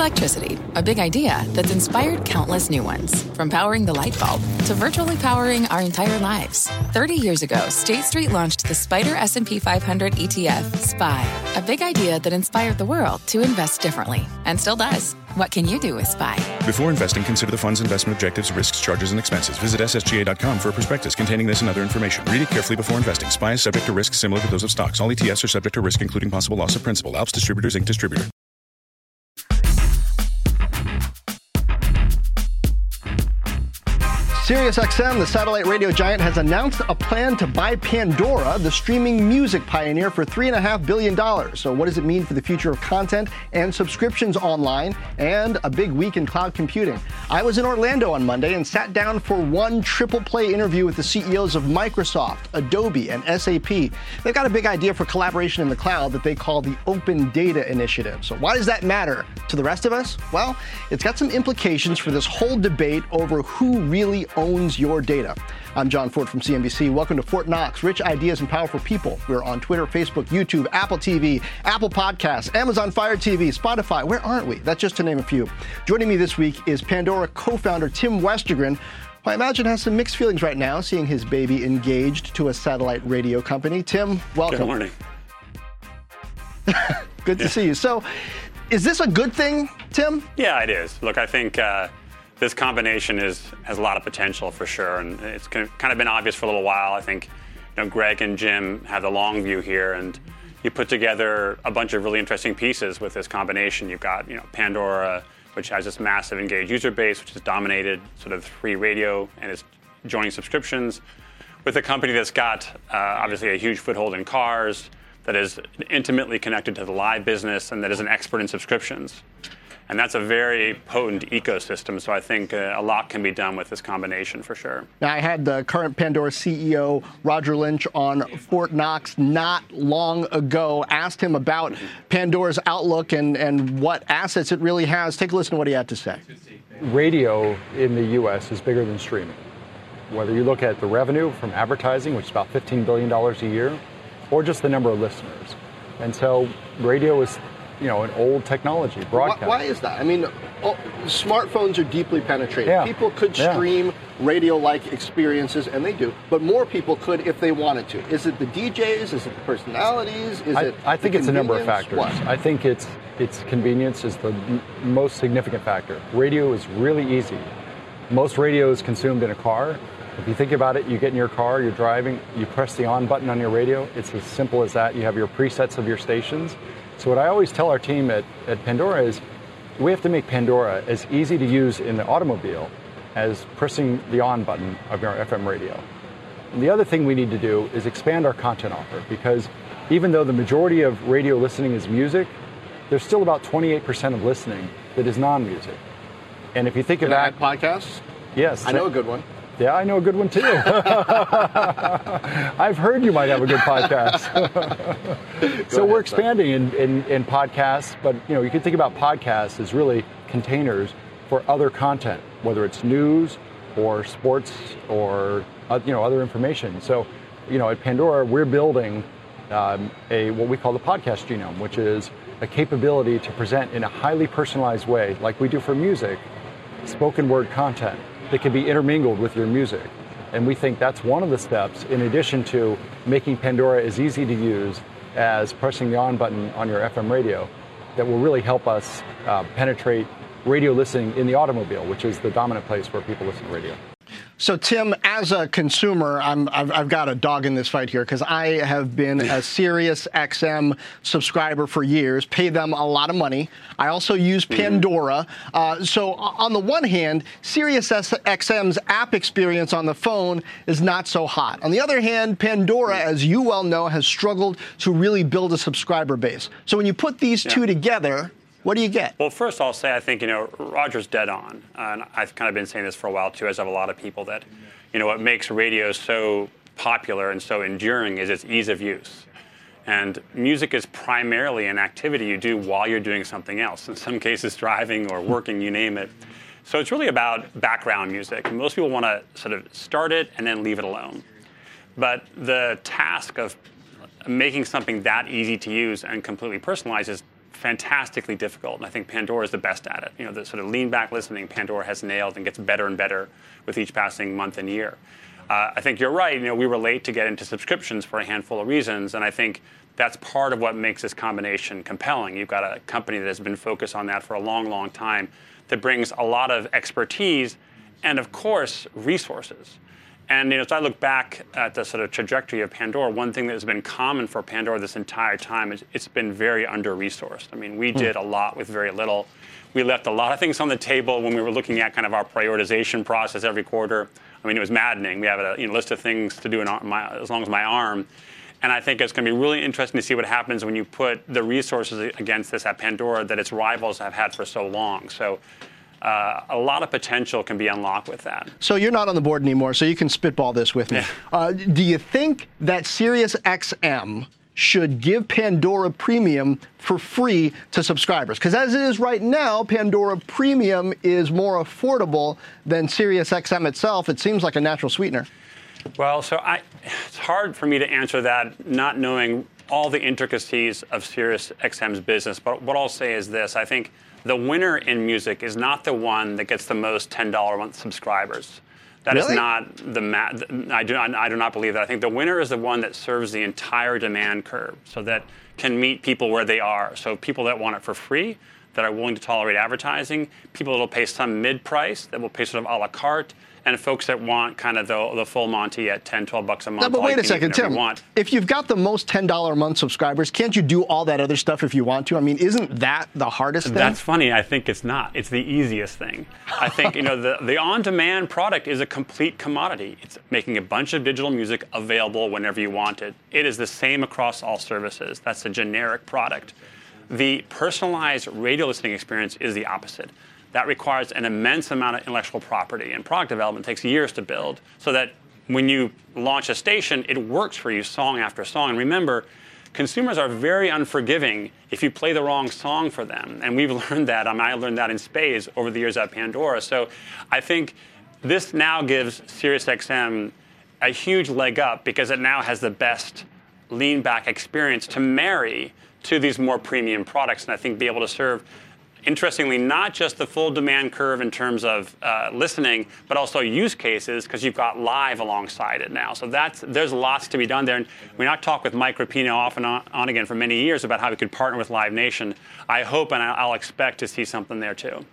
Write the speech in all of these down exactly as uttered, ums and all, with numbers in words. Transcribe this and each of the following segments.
Electricity, a big idea that's inspired countless new ones. From powering the light bulb to virtually powering our entire lives. thirty years ago, State Street launched the Spider S and P five hundred E T F, S P Y, a big idea that inspired the world to invest differently, and still does. What can you do with S P Y? Before investing, consider the fund's investment objectives, risks, charges, and expenses. Visit S S G A dot com for a prospectus containing this and other information. Read it carefully before investing. S P Y is subject to risks similar to those of stocks. All E T Fs are subject to risk, including possible loss of principal. Alps Distributors, Incorporated Distributor. SiriusXM, the satellite radio giant, has announced a plan to buy Pandora, the streaming music pioneer, for three point five billion dollars. So what does it mean for the future of content and subscriptions online, and a big week in cloud computing? I was in Orlando on Monday and sat down for one triple play interview with the C E Os of Microsoft, Adobe, and S A P. They've got a big idea for collaboration in the cloud that they call the Open Data Initiative. So why does that matter to the rest of us? Well, it's got some implications for this whole debate over who really owns your data. I'm John Fort from C N B C. Welcome to Fort Knox, rich ideas and powerful people. We're on Twitter, Facebook, YouTube, Apple T V, Apple Podcasts, Amazon Fire T V, Spotify. Where aren't we? That's just to name a few. Joining me this week is Pandora co-founder Tim Westergren, who I imagine has some mixed feelings right now, seeing his baby engaged to a satellite radio company. Tim, welcome. Good morning. Good to yeah. see you. So, is this a good thing, Tim? Yeah, it is. Look, I think uh, this combination is has a lot of potential for sure, and it's kind of been obvious for a little while. I think, you know, Greg and Jim have the long view here, and you put together a bunch of really interesting pieces with this combination. You've got, you know, Pandora, which has this massive engaged user base, which has dominated sort of free radio and is joining subscriptions, with a company that's got uh, obviously a huge foothold in cars, that is intimately connected to the live business, and that is an expert in subscriptions. And that's a very potent ecosystem, so I think uh, a lot can be done with this combination for sure. Now, I had the current Pandora C E O, Roger Lynch, on Fort Knox not long ago, asked him about mm-hmm. Pandora's outlook and, and what assets it really has. Take a listen to what he had to say. Radio in the U S is bigger than streaming. Whether you look at the revenue from advertising, which is about fifteen billion dollars a year, or just the number of listeners. And so radio is, you know, an old technology, broadcast. Why, why is that? I mean, oh, smartphones are deeply penetrated. Yeah. People could yeah. stream radio-like experiences, and they do, but more people could if they wanted to. Is it the D Js? Is it the personalities? Is I, it I think it's a number of factors. What? I think it's it's convenience is the m- most significant factor. Radio is really easy. Most radio is consumed in a car. If you think about it, you get in your car, you're driving, you press the on button on your radio. It's as simple as that. You have your presets of your stations. So what I always tell our team at, at Pandora is we have to make Pandora as easy to use in the automobile as pressing the on button of your F M radio. And the other thing we need to do is expand our content offer, because even though the majority of radio listening is music, there's still about twenty-eight percent of listening that is non-music. And if you think Can about I add podcasts? Yes. I know a good one. Yeah, I know a good one too. I've heard you might have a good podcast. so ahead, we're expanding in, in, in podcasts, but you know, you can think about podcasts as really containers for other content, whether it's news or sports or uh, you know, other information. So, you know, at Pandora, we're building um, a what we call the podcast genome, which is a capability to present in a highly personalized way, like we do for music, spoken word content that can be intermingled with your music. And we think that's one of the steps, in addition to making Pandora as easy to use as pressing the on button on your F M radio, that will really help us uh, penetrate radio listening in the automobile, which is the dominant place where people listen to radio. So, Tim, as a consumer, I'm, I've, I've got a dog in this fight here, because I have been a SiriusXM subscriber for years, pay them a lot of money. I also use Pandora. Uh, so, on the one hand, SiriusXM's app experience on the phone is not so hot. On the other hand, Pandora, as you well know, has struggled to really build a subscriber base. So, when you put these yeah. two together, what do you get? Well, first I'll say I think, you know, Roger's dead on. Uh, and I've kind of been saying this for a while, too, as have a lot of people, that, you know, what makes radio so popular and so enduring is its ease of use. And music is primarily an activity you do while you're doing something else, in some cases driving or working, you name it. So it's really about background music. Most people want to sort of start it and then leave it alone. But the task of making something that easy to use and completely personalized is fantastically difficult, and I think Pandora is the best at it. You know, the sort of lean back listening Pandora has nailed and gets better and better with each passing month and year. Uh, I think you're right. You know, we were late to get into subscriptions for a handful of reasons, and I think that's part of what makes this combination compelling. You've got a company that has been focused on that for a long, long time that brings a lot of expertise and, of course, resources. And you know, as I look back at the sort of trajectory of Pandora, one thing that has been common for Pandora this entire time is it's been very under-resourced. I mean, we hmm. did a lot with very little. We left a lot of things on the table when we were looking at kind of our prioritization process every quarter. I mean, it was maddening. We have a you know, list of things to do in our, my, as long as my arm. And I think it's going to be really interesting to see what happens when you put the resources against this at Pandora that its rivals have had for so long. So uh, a lot of potential can be unlocked with that. So you're not on the board anymore, so you can spitball this with me. Yeah. Uh, do you think that Sirius X M should give Pandora Premium for free to subscribers? Because as it is right now, Pandora Premium is more affordable than Sirius X M itself. It seems like a natural sweetener. Well, so I, it's hard for me to answer that not knowing all the intricacies of Sirius X M's business. But what I'll say is this. I think the winner in music is not the one that gets the most ten dollars a month subscribers. That really? is not the ma- I do not, I do not believe that. I think the winner is the one that serves the entire demand curve, so that can meet people where they are. So people that want it for free, that are willing to tolerate advertising, people that will pay some mid-price, that will pay sort of a la carte, and folks that want kind of the, the full Monty at ten, twelve bucks a month. No, but wait a second, Tim. If you've got the most ten dollars a month subscribers, can't you do all that other stuff if you want to? I mean, isn't that the hardest thing? That's funny. I think it's not. It's the easiest thing. I think, you know, the, the on-demand product is a complete commodity. It's making a bunch of digital music available whenever you want it. It is the same across all services. That's a generic product. The personalized radio listening experience is the opposite. That requires an immense amount of intellectual property, and product development takes years to build, so that when you launch a station, it works for you song after song. And remember, consumers are very unforgiving if you play the wrong song for them. And we've learned that. I mean, I learned that in spades over the years at Pandora. So I think this now gives Sirius X M a huge leg up because it now has the best lean back experience to marry to these more premium products, and I think be able to serve, interestingly, not just the full demand curve in terms of uh, listening, but also use cases, because you've got live alongside it now. So that's there's lots to be done there. And we not talk with Mike Rapino off and on, on again for many years about how we could partner with Live Nation. I hope and I'll expect to see something there too.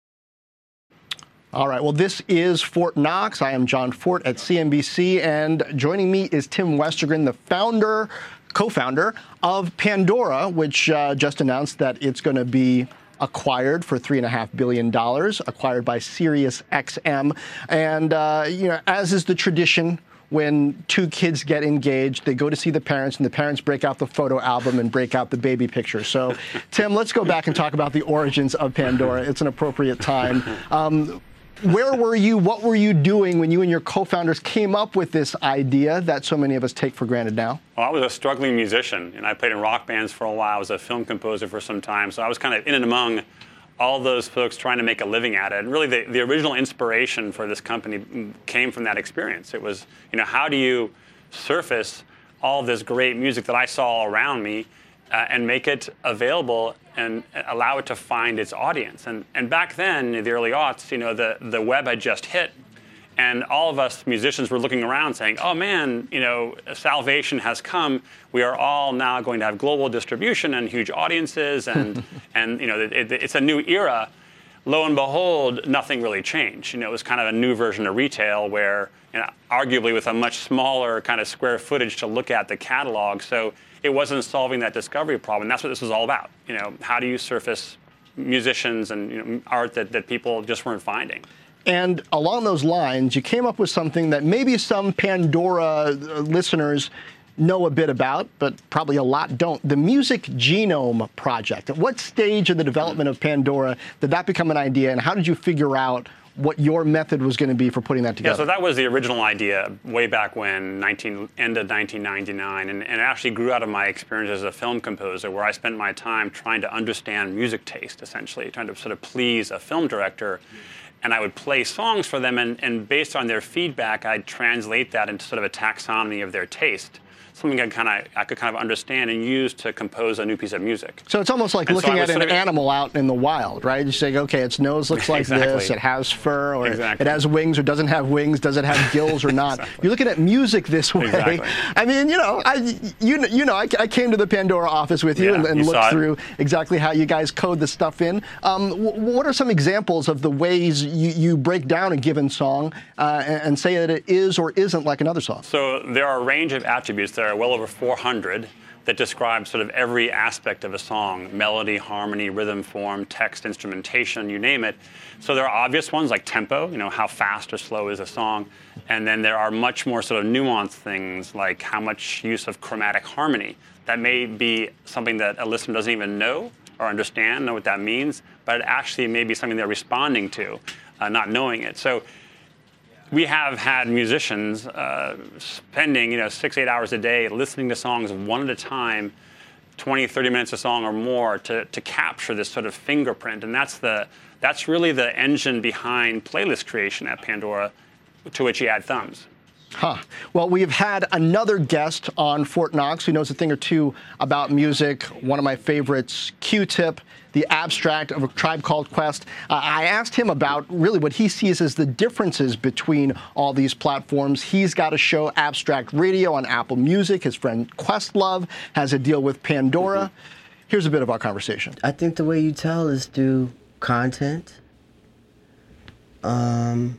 All right. Well, this is Fort Knox. I am John Fort at C N B C, and joining me is Tim Westergren, the founder, co-founder of Pandora, which uh, just announced that it's going to be acquired for three point five billion dollars, acquired by Sirius X M. And, uh, you know, as is the tradition, when two kids get engaged, they go to see the parents, and the parents break out the photo album and break out the baby picture. So, Tim, let's go back and talk about the origins of Pandora. It's an appropriate time. Um, Where were you? What were you doing when you and your co-founders came up with this idea that so many of us take for granted now? Well, I was a struggling musician, and I played in rock bands for a while. I was a film composer for some time, so I was kind of in and among all those folks trying to make a living at it. And really, the, the original inspiration for this company came from that experience. It was, you know, how do you surface all this great music that I saw all around me uh, and make it available and allow it to find its audience? And and back then, in the early aughts, you know, the, the web had just hit, and all of us musicians were looking around saying, oh man, you know, salvation has come. We are all now going to have global distribution and huge audiences, and and you know, it, it, it's a new era. Lo and behold, nothing really changed. You know, it was kind of a new version of retail where, you know, arguably with a much smaller kind of square footage to look at the catalog. So it wasn't solving that discovery problem. That's what this was all about. You know, how do you surface musicians and, you know, art that, that people just weren't finding? And along those lines, you came up with something that maybe some Pandora listeners know a bit about, but probably a lot don't. The Music Genome Project. At what stage of the development of Pandora did that become an idea, and how did you figure out what your method was going to be for putting that together? Yeah, so that was the original idea way back when, nineteen, end of nineteen ninety-nine, and, and it actually grew out of my experience as a film composer, where I spent my time trying to understand music taste, essentially, trying to sort of please a film director. And I would play songs for them, and, and based on their feedback, I'd translate that into sort of a taxonomy of their taste. something I kind of I could kind of understand and use to compose a new piece of music. So it's almost like and looking so at an sort of, animal out in the wild, right? You say, okay, its nose looks like exactly. this, it has fur, or exactly. it has wings or doesn't have wings, does it have gills or not? Exactly. You're looking at music this way. Exactly. I mean, you know, I, you, you know, I, I came to the Pandora office with you yeah, and, and you looked through exactly how you guys code the stuff in. Um, w- what are some examples of the ways you, you break down a given song uh, and, and say that it is or isn't like another song? So there are a range of attributes. There are well over four hundred that describe sort of every aspect of a song: melody, harmony, rhythm, form, text, instrumentation, you name it. So there are obvious ones like tempo, you know, how fast or slow is a song. And then there are much more sort of nuanced things like how much use of chromatic harmony. That may be something that a listener doesn't even know or understand, know what that means, but it actually may be something they're responding to, uh, not knowing it. So we have had musicians uh, spending, you know, six, eight hours a day listening to songs one at a time, twenty, thirty minutes a song or more to, to capture this sort of fingerprint. And that's the that's really the engine behind playlist creation at Pandora, to which you add thumbs. Huh. Well, we've had another guest on Fort Knox who knows a thing or two about music. One of my favorites, Q-Tip, the abstract of A Tribe Called Quest. Uh, I asked him about really what he sees as the differences between all these platforms. He's got a show, Abstract Radio, on Apple Music. His friend Questlove has a deal with Pandora. Mm-hmm. Here's a bit of our conversation. I think the way you tell is through content. Um...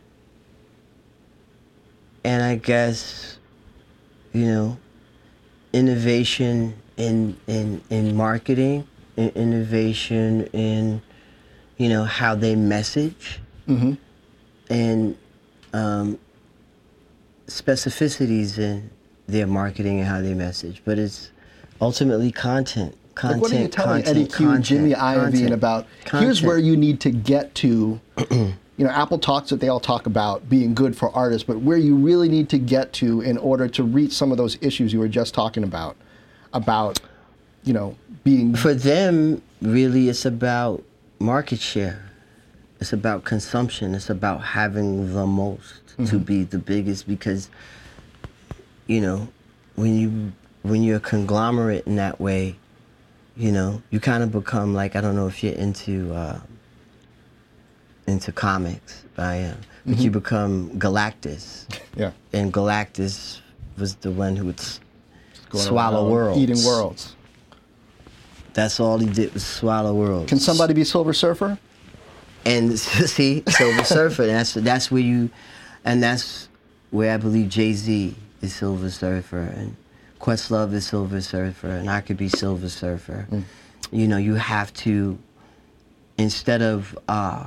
And I guess, you know, innovation in in, in marketing, in innovation in, you know, how they message, mm-hmm. and um, specificities in their marketing and how they message. But it's ultimately content. Content, like what are you telling content, Eddie Q and Jimmy Iovine about, content. Here's where you need to get to. You know, Apple talks that they all talk about being good for artists, but where you really need to get to in order to reach some of those issues you were just talking about, about, you know, being... For them, really, it's about market share. It's about consumption. It's about having the most mm-hmm. to be the biggest, because, you know, when, you, when you're a conglomerate in that way, you know, you kind of become like, I don't know if you're into... Uh, into comics, I am. But mm-hmm. you become Galactus. Yeah. And Galactus was the one who would s- swallow worlds. Eating worlds. That's all he did was swallow worlds. Can somebody be Silver Surfer? And see, Silver Surfer, that's that's where you, and that's where I believe Jay-Z is Silver Surfer, and Questlove is Silver Surfer, and I could be Silver Surfer. Mm. You know, you have to, instead of, uh,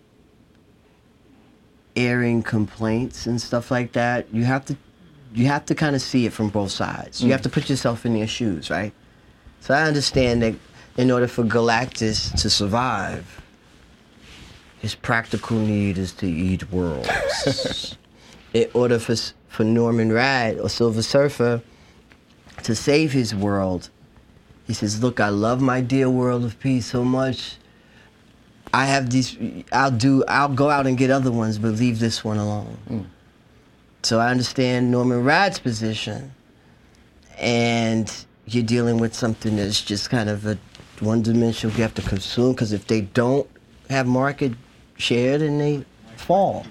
airing complaints and stuff like that, you have to you have to kind of see it from both sides. Mm. You have to put yourself in their shoes, right? So I understand that in order for Galactus to survive, his practical need is to eat worlds. In order for for Norman Rad or Silver Surfer to save his world, he says, look, I love my dear world of peace so much, I have these, I'll do, I'll go out and get other ones, but leave this one alone. Mm. So I understand Norman Rad's position, and you're dealing with something that's just kind of a one-dimensional you have to consume, because if they don't have market share, then they fall.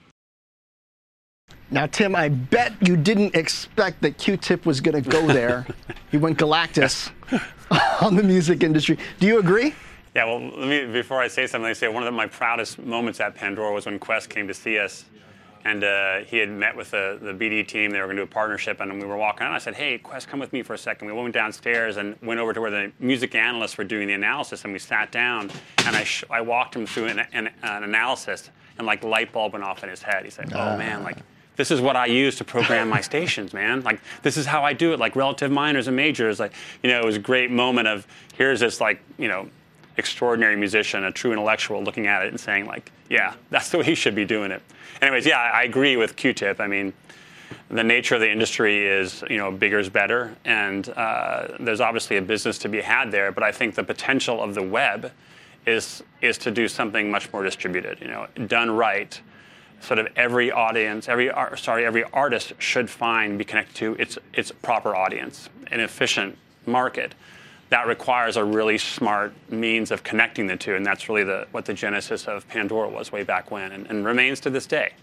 Now, Tim, I bet you didn't expect that Q-Tip was going to go there. He went Galactus on the music industry. Do you agree? Yeah, well, let me, before I say something, let me say one of the, my proudest moments at Pandora was when Quest came to see us, and uh, he had met with the, the B D team. They were going to do a partnership, and we were walking out. I said, hey, Quest, come with me for a second. We went downstairs and went over to where the music analysts were doing the analysis, and we sat down, and I, sh- I walked him through an, an, an analysis, and like light bulb went off in his head. He said, oh, man, like, this is what I use to program my stations, man. Like, this is how I do it, like relative minors and majors. Like, you know, it was a great moment of, here's this, like, you know, extraordinary musician, a true intellectual, looking at it and saying, like, yeah, that's the way he should be doing it. Anyways, yeah, I agree with Q-Tip. I mean, the nature of the industry is, you know, bigger is better, and uh, there's obviously a business to be had there, but I think the potential of the web is is to do something much more distributed. You know, done right, sort of every audience, every ar- sorry, every artist should find, be connected to its its proper audience, an efficient market. That requires a really smart means of connecting the two, and that's really the what the genesis of Pandora was way back when, and, and remains to this day.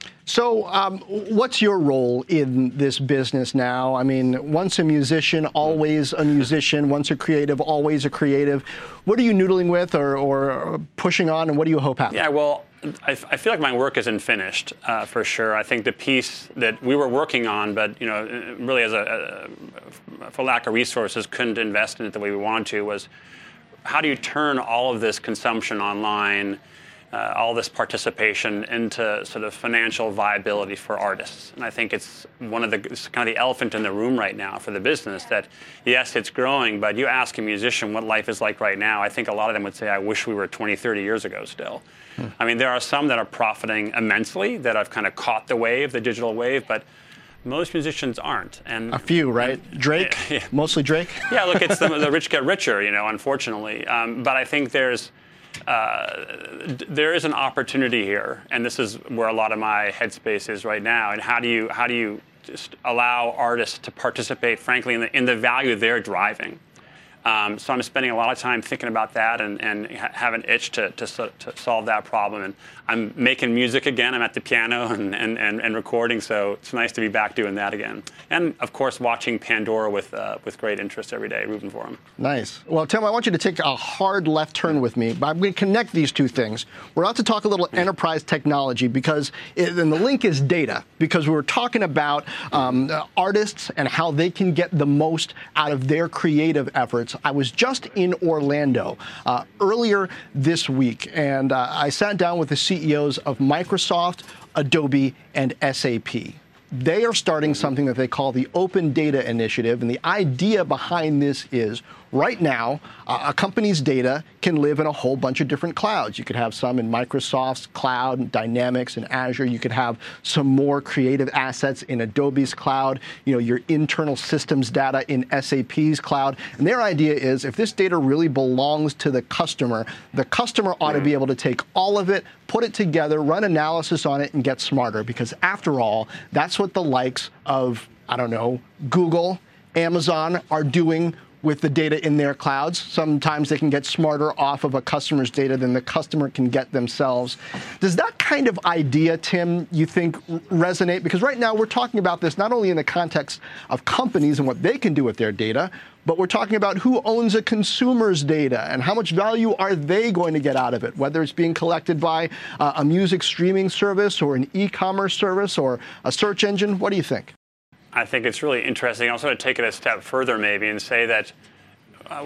So um, what's your role in this business now? I mean, once a musician, always a musician. Once a creative, always a creative. What are you noodling with or, or pushing on, and what do you hope happens? Yeah, well, I, I feel like my work isn't finished, uh, for sure. I think the piece that we were working on, but, you know, really as a, a for lack of resources, couldn't invest in it the way we wanted to, was how do you turn all of this consumption online, Uh, all this participation into sort of financial viability for artists. And I think it's one of the it's kind of the elephant in the room right now for the business that, yes, it's growing, but you ask a musician what life is like right now, I think a lot of them would say, I wish we were twenty, thirty years ago still. Hmm. I mean, there are some that are profiting immensely, that have kind of caught the wave, the digital wave, but most musicians aren't. And a few, right? Drake? Yeah, yeah. Mostly Drake? Yeah, look, it's the, the rich get richer, you know, unfortunately. Um, but I think there's Uh, there is an opportunity here, and this is where a lot of my headspace is right now. And how do you how do you just allow artists to participate, frankly, in the in the value they're driving? Um, so I'm spending a lot of time thinking about that, and, and have an itch to, to to solve that problem. And I'm making music again. I'm at the piano and, and, and, and recording, so it's nice to be back doing that again. And of course, watching Pandora with uh, with great interest every day, rooting for them. Nice. Well, Tim, I want you to take a hard left turn with me, but I'm going to connect these two things. We're about to talk a little enterprise technology, because it, and the link is data, because we were talking about um, artists and how they can get the most out of their creative efforts. I was just in Orlando uh, earlier this week, and uh, I sat down with the C E Os of Microsoft, Adobe, and S A P. They are starting something that they call the Open Data Initiative, and the idea behind this is, right now, uh, a company's data can live in a whole bunch of different clouds. You could have some in Microsoft's cloud, and Dynamics and Azure. You could have some more creative assets in Adobe's cloud, you know, your internal systems data in S A P's cloud. And their idea is, if this data really belongs to the customer, the customer ought to be able to take all of it, put it together, run analysis on it, and get smarter. Because after all, that's what the likes of, I don't know, Google, Amazon are doing with the data in their clouds. Sometimes they can get smarter off of a customer's data than the customer can get themselves. Does that kind of idea, Tim, you think resonate? Because right now we're talking about this not only in the context of companies and what they can do with their data, but we're talking about who owns a consumer's data and how much value are they going to get out of it, whether it's being collected by uh, a music streaming service or an e-commerce service or a search engine. What do you think? I think it's really interesting. I also want to take it a step further maybe and say that uh,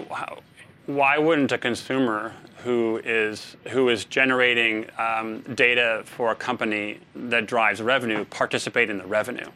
why wouldn't a consumer who is who is generating um, data for a company that drives revenue participate in the revenue?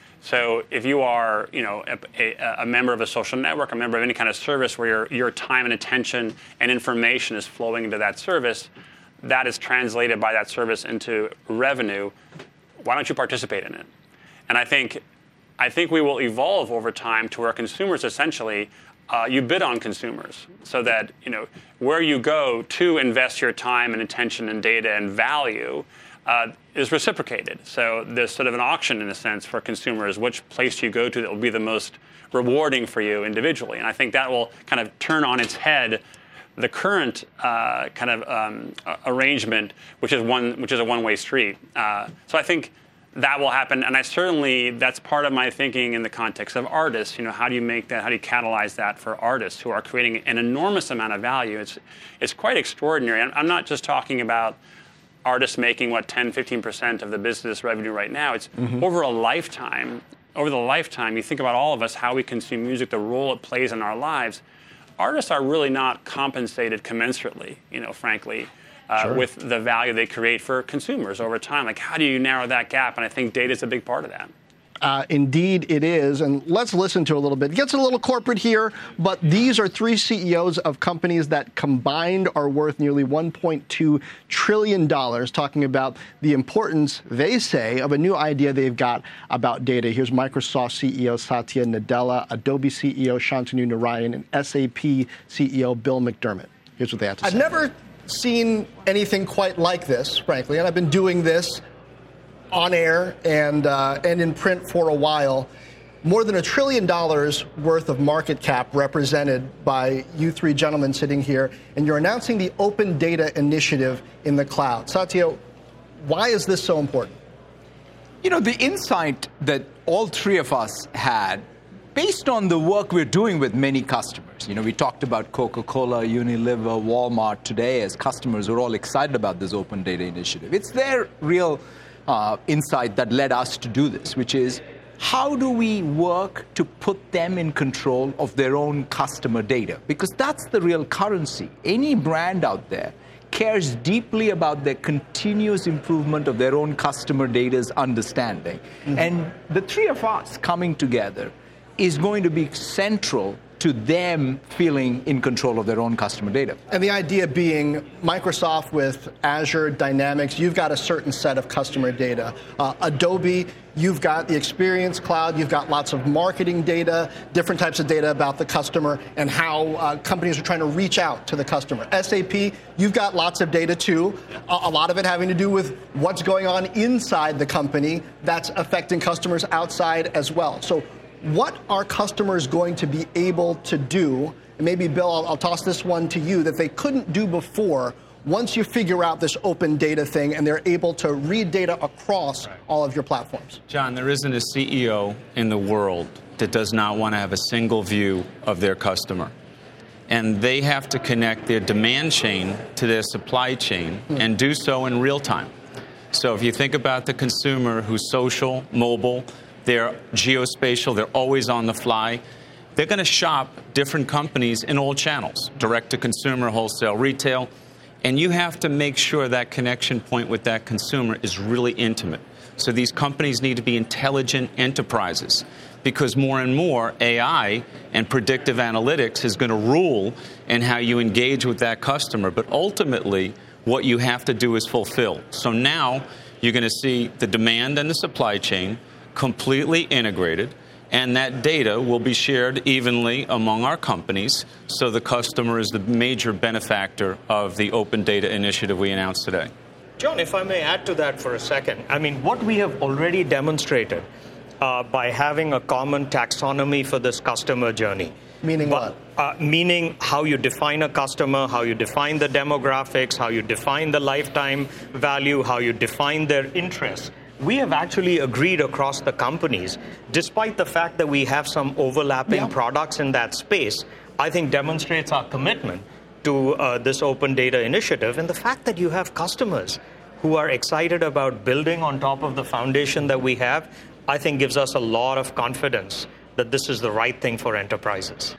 So if you are, you know, a, a, a member of a social network, a member of any kind of service where your your time and attention and information is flowing into that service, that is translated by that service into revenue. Why don't you participate in it? And I think. I think we will evolve over time to where consumers essentially, uh, you bid on consumers, so that, you know, where you go to invest your time and attention and data and value uh, is reciprocated. So there's sort of an auction in a sense for consumers, which place you go to that will be the most rewarding for you individually. And I think that will kind of turn on its head the current uh, kind of um, arrangement, which is one which is a one-way street. Uh, so I think that will happen, and I certainly, that's part of my thinking in the context of artists. You know, how do you make that, how do you catalyze that for artists who are creating an enormous amount of value? It's it's quite extraordinary. I'm not just talking about artists making, what, ten, fifteen percent of the business revenue right now. It's mm-hmm. over a lifetime, over the lifetime, you think about all of us, how we consume music, the role it plays in our lives. Artists are really not compensated commensurately, you know, frankly. Uh, sure. With the value they create for consumers over time. Like, how do you narrow that gap? And I think data is a big part of that. Uh, indeed, it is. And let's listen to a little bit. It gets a little corporate here, but these are three C E Os of companies that combined are worth nearly one point two trillion dollars, talking about the importance, they say, of a new idea they've got about data. Here's Microsoft C E O Satya Nadella, Adobe C E O Shantanu Narayan, and S A P C E O Bill McDermott. Here's what they have to say. I've never seen anything quite like this, frankly, and I've been doing this on air and uh, and in print for a while. More than a trillion dollars worth of market cap represented by you three gentlemen sitting here, and you're announcing the Open Data Initiative in the cloud. Satya, why is this so important? You know, the insight that all three of us had, based on the work we're doing with many customers. You know, we talked about Coca-Cola, Unilever, Walmart today as customers who are all excited about this Open Data Initiative. It's their real uh, insight that led us to do this, which is, how do we work to put them in control of their own customer data? Because that's the real currency. Any brand out there cares deeply about their continuous improvement of their own customer data's understanding. Mm-hmm. And the three of us coming together is going to be central to them feeling in control of their own customer data. And the idea being Microsoft with Azure Dynamics, you've got a certain set of customer data. Uh, Adobe, you've got the Experience Cloud, you've got lots of marketing data, different types of data about the customer and how uh, companies are trying to reach out to the customer. S A P, you've got lots of data too, a, a lot of it having to do with what's going on inside the company that's affecting customers outside as well. So what are customers going to be able to do, and maybe, Bill, I'll, I'll toss this one to you, that they couldn't do before once you figure out this open data thing and they're able to read data across right. all of your platforms? John, there isn't a C E O in the world that does not want to have a single view of their customer. And they have to connect their demand chain to their supply chain mm. and do so in real time. So if you think about the consumer who's social, mobile, they're geospatial, they're always on the fly, they're going to shop different companies in all channels, direct-to-consumer, wholesale, retail, and you have to make sure that connection point with that consumer is really intimate. So these companies need to be intelligent enterprises, because more and more A I and predictive analytics is going to rule in how you engage with that customer. But ultimately, what you have to do is fulfill. So now you're going to see the demand and the supply chain completely integrated, and that data will be shared evenly among our companies, so the customer is the major benefactor of the Open Data Initiative we announced today. John, if I may add to that for a second, I mean, what we have already demonstrated uh, by having a common taxonomy for this customer journey. Meaning but, what? Uh, meaning how you define a customer, how you define the demographics, how you define the lifetime value, how you define their interests. We have actually agreed across the companies, despite the fact that we have some overlapping yeah. products in that space, I think demonstrates our commitment to uh, this Open Data Initiative. And the fact that you have customers who are excited about building on top of the foundation that we have, I think gives us a lot of confidence that this is the right thing for enterprises.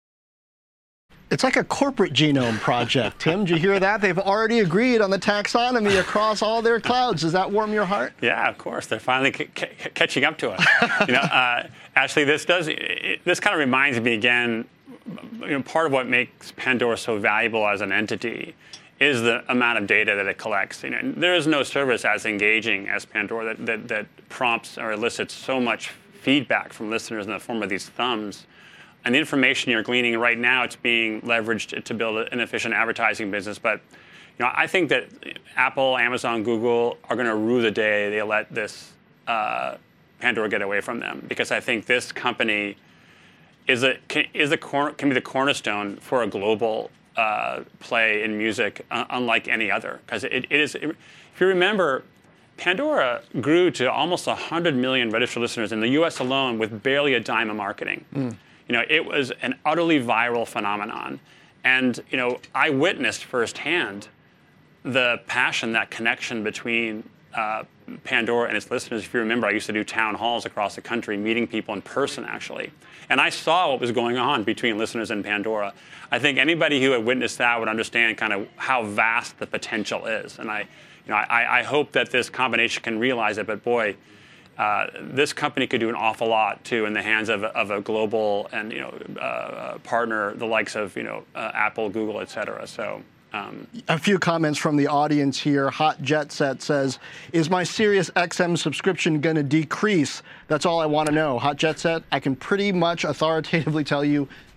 It's like a corporate genome project. Tim, did you hear that? They've already agreed on the taxonomy across all their clouds. Does that warm your heart? Yeah, of course. They're finally c- c- catching up to us. you know, uh, actually, this does. It, this kind of reminds me again. You know, part of what makes Pandora so valuable as an entity is the amount of data that it collects. You know, there is no service as engaging as Pandora that, that that prompts or elicits so much feedback from listeners in the form of these thumbs. And the information you're gleaning right now, it's being leveraged to build an efficient advertising business. But you know, I think that Apple, Amazon, Google are going to rue the day they let this uh, Pandora get away from them, because I think this company is a can, is a cor- can be the cornerstone for a global uh, play in music, uh, unlike any other. Because it, it is, it, if you remember, Pandora grew to almost one hundred million registered listeners in the U S alone with barely a dime of marketing. Mm. You know, it was an utterly viral phenomenon. And, you know, I witnessed firsthand the passion, that connection between uh, Pandora and its listeners. If you remember, I used to do town halls across the country, meeting people in person, actually. And I saw what was going on between listeners and Pandora. I think anybody who had witnessed that would understand kind of how vast the potential is. And I, you know, I, I hope that this combination can realize it, but boy, Uh, this company could do an awful lot too in the hands of, of a global and you know uh, partner, the likes of you know uh, Apple, Google, et cetera. So um, a few comments from the audience here. Hot Jet Set says, "Is my Sirius X M subscription going to decrease? That's all I want to know." Hot Jet Set, I can pretty much authoritatively tell you,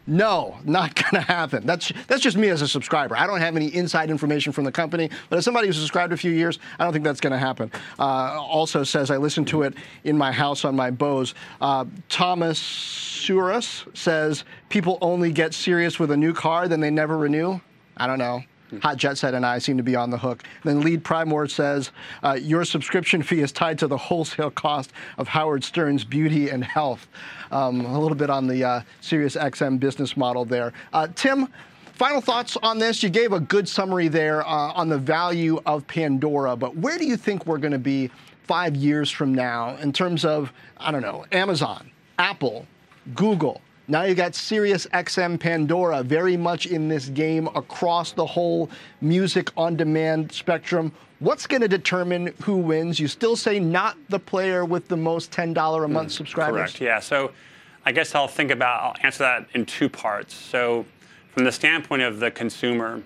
No, not going to happen. That's that's just me as a subscriber. I don't have any inside information from the company, but as somebody who's subscribed a few years, I don't think that's going to happen. Uh, also says, I listen to it in my house on my Bose. Uh, Thomas Suras says, people only get serious with a new car, then they never renew. I don't know. Hot Jet Set and I seem to be on the hook. Then Lead Primor says, uh, your subscription fee is tied to the wholesale cost of Howard Stern's beauty and health. Um, a little bit on the uh, Sirius X M business model there. Uh, Tim, final thoughts on this? You gave a good summary there uh, on the value of Pandora, but where do you think we're going to be five years from now in terms of, I don't know, Amazon, Apple, Google? Now you got Sirius X M Pandora very much in this game across the whole music on-demand spectrum. What's going to determine who wins? You still say not the player with the most ten dollars a month mm, subscribers? Correct, yeah. So I guess I'll think about, I'll answer that in two parts. So from the standpoint of the consumer,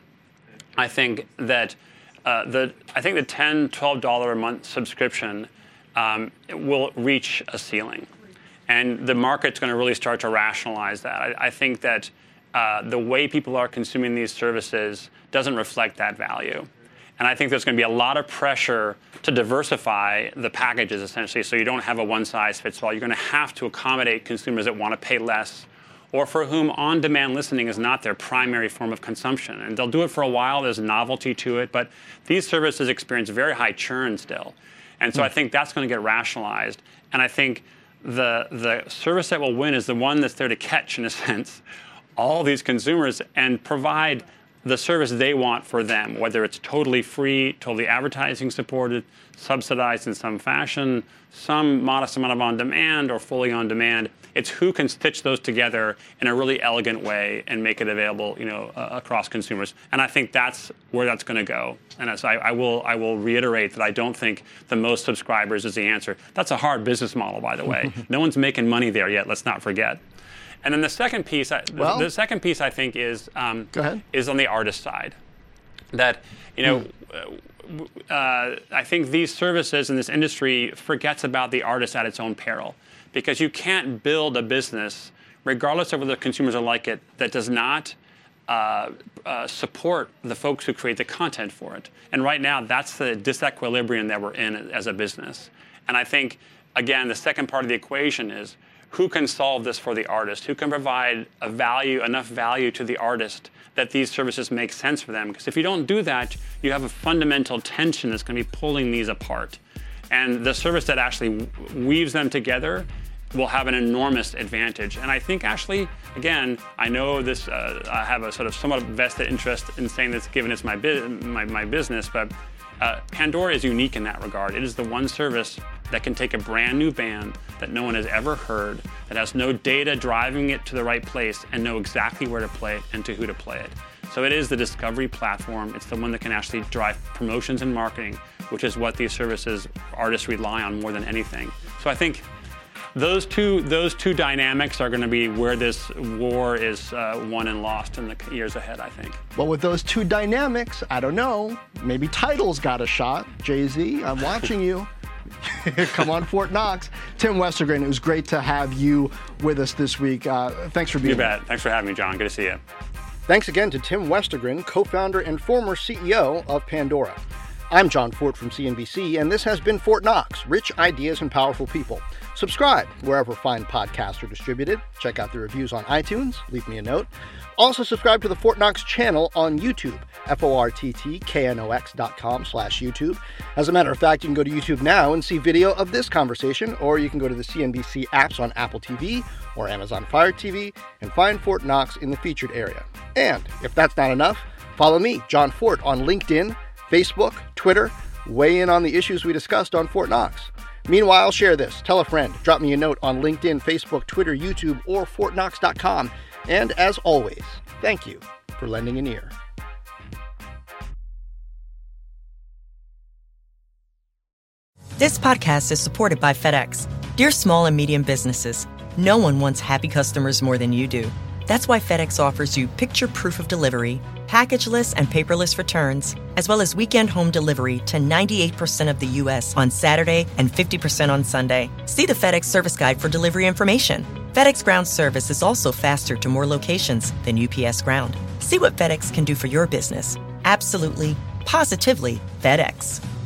I think that uh, the I think the ten dollars, twelve dollars a month subscription um, will reach a ceiling. And the market's going to really start to rationalize that. I, I think that uh, the way people are consuming these services doesn't reflect that value. And I think there's going to be a lot of pressure to diversify the packages, essentially, so you don't have a one-size-fits-all. You're going to have to accommodate consumers that want to pay less or for whom on-demand listening is not their primary form of consumption. And they'll do it for a while. There's novelty to it. But these services experience very high churn still. And so mm. I think that's going to get rationalized. And I think the the service that will win is the one that's there to catch, in a sense, all these consumers and provide the service they want for them, whether it's totally free, totally advertising supported, subsidized in some fashion, some modest amount of on-demand or fully on-demand. It's who can stitch those together in a really elegant way and make it available, you know, uh, across consumers. And I think that's where that's going to go. And as I, I will, I will reiterate that I don't think the most subscribers is the answer. That's a hard business model, by the way. No one's making money there yet. Let's not forget. And then the second piece, well, the, the second piece I think is um, go ahead. is on the artist side. That you know. Mm. Uh, I think these services in this industry forgets about the artist at its own peril, because you can't build a business, regardless of whether consumers are like it, that does not uh, uh, support the folks who create the content for it. And right now, that's the disequilibrium that we're in as a business. And I think, again, the second part of the equation is who can solve this for the artist? Who can provide a value, enough value to the artist that these services make sense for them? Because if you don't do that, you have a fundamental tension that's going to be pulling these apart. And the service that actually weaves them together will have an enormous advantage. And I think actually, again, I know this, uh, I have a sort of somewhat vested interest in saying this given it's my, bu- my, my business, but uh, Pandora is unique in that regard. It is the one service that can take a brand new band that no one has ever heard, that has no data driving it to the right place, and know exactly where to play it and to who to play it. So it is the discovery platform. It's the one that can actually drive promotions and marketing, which is what these services, artists rely on more than anything. So I think those two those two dynamics are going to be where this war is uh, won and lost in the years ahead, I think. Well, with those two dynamics, I don't know, maybe Tidal's got a shot. Jay-Z, I'm watching you. Come on, Fort Knox. Tim Westergren, it was great to have you with us this week. Uh, thanks for being here. You bet. Here. Thanks for having me, John. Good to see you. Thanks again to Tim Westergren, co-founder and former C E O of Pandora. I'm John Fort from C N B C, and this has been Fort Knox, rich ideas and powerful people. Subscribe wherever fine podcasts are distributed. Check out the reviews on iTunes. Leave me a note. Also subscribe to the Fort Knox channel on YouTube, F-O-R-T-T-K-N-O-X dot com slash YouTube. As a matter of fact, you can go to YouTube now and see video of this conversation, or you can go to the C N B C apps on Apple T V or Amazon Fire T V and find Fort Knox in the featured area. And if that's not enough, follow me, John Fort, on LinkedIn, Facebook, Twitter. Weigh in on the issues we discussed on Fort Knox. Meanwhile, share this, tell a friend, drop me a note on LinkedIn, Facebook, Twitter, YouTube, or fort knox dot com. And as always, thank you for lending an ear. This podcast is supported by FedEx. Dear small and medium businesses, no one wants happy customers more than you do. That's why FedEx offers you picture proof of delivery, packageless and paperless returns, as well as weekend home delivery to ninety-eight percent of the U S on Saturday and fifty percent on Sunday. See the FedEx service guide for delivery information. FedEx Ground service is also faster to more locations than U P S Ground. See what FedEx can do for your business. Absolutely, positively FedEx.